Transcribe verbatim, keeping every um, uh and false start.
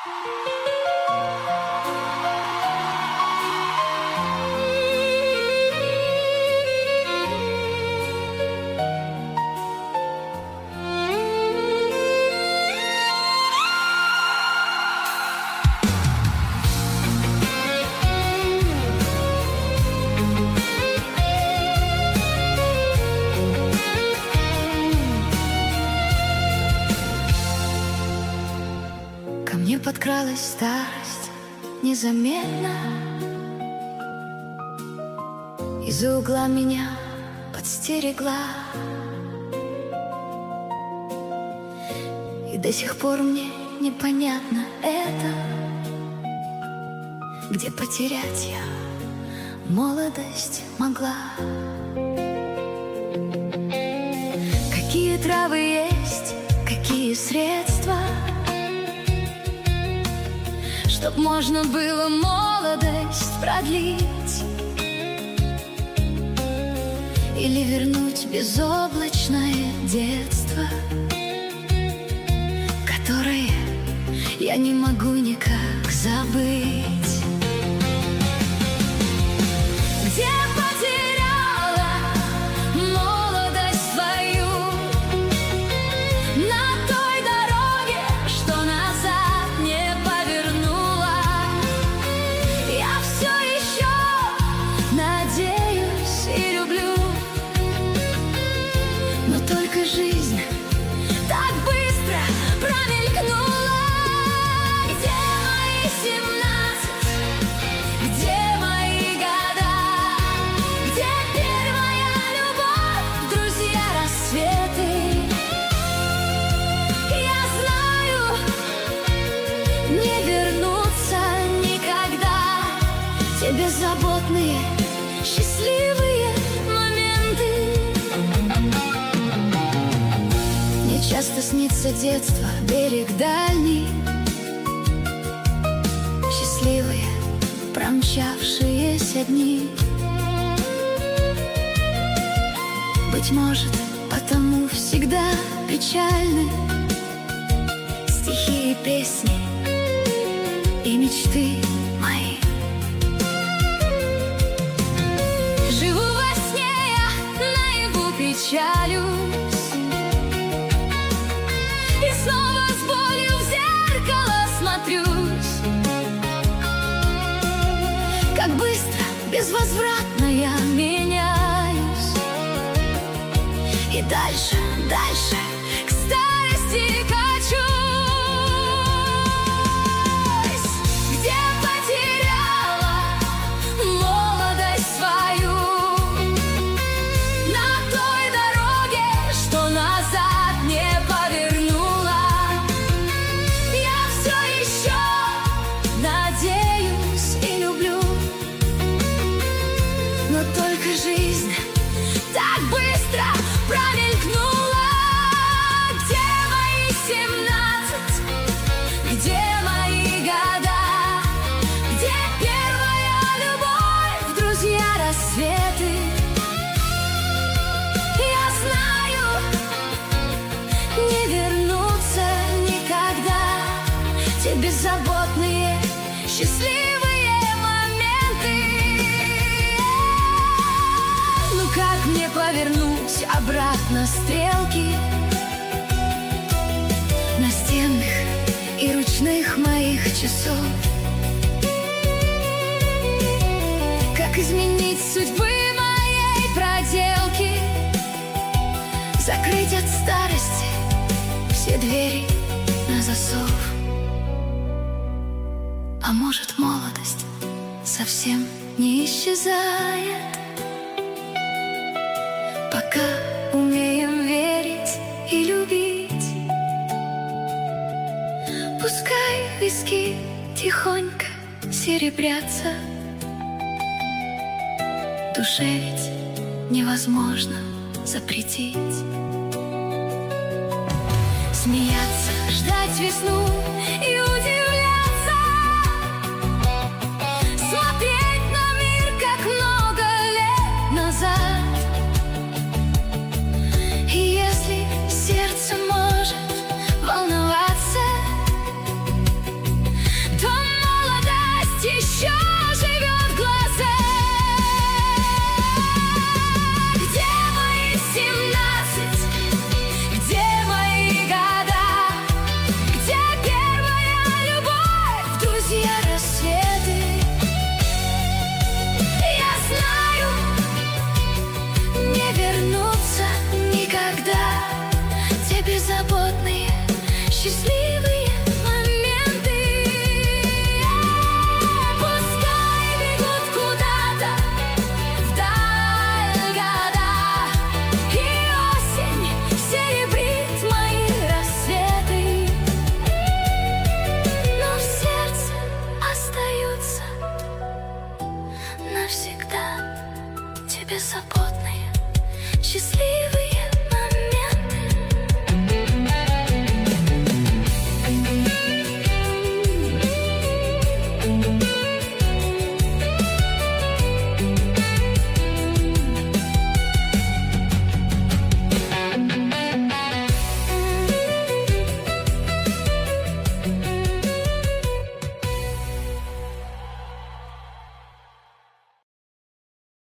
Подкралась старость незаметно, из-за угла меня подстерегла, и до сих пор мне непонятно это, где потерять я молодость могла. Какие травы есть, какие средства, чтоб можно было молодость продлить или вернуть безоблачное детство, которое я не могу никак забыть. Где потеряла молодость свою, на той дороге, что назад не повернула. Я все еще надеюсь и люблю, но только жизнь так быстро промелькнула. Где мои семнадцать? Где мои года? Где первая любовь, друзья, рассветы? Я знаю, не вернутся никогда те беззаботные, счастливые моменты. Мне часто снится детство, берег дальний, счастливые промчавшиеся дни. Быть может, потому всегда печальны стихи и песни и мечты мои. Живу во сне я, наяву печалюсь, и снова с болью в зеркало смотрюсь. Как быстро, безвозвратно я меняюсь, и дальше, дальше к старости качусь. Где потеряла молодость свою, на той дороге, что назад не повернула. Я все еще надеюсь и люблю, но только жизнь так быстро промелькнула. Где мои семнадцать? Где мои года? Где первая любовь, друзья, рассветы? Я знаю, не вернутся никогда те беззаботные, счастливые моменты. Ну как мне повернуть обратно стрелки настенных и ручных моих часов? Как изменить судьбы моей проделки, закрыть от старости все двери на засов? А может, молодость совсем не исчезает, пока умеем верить и любить? Пускай виски тихонько серебрятся, душе ведь невозможно запретить смеяться, ждать весну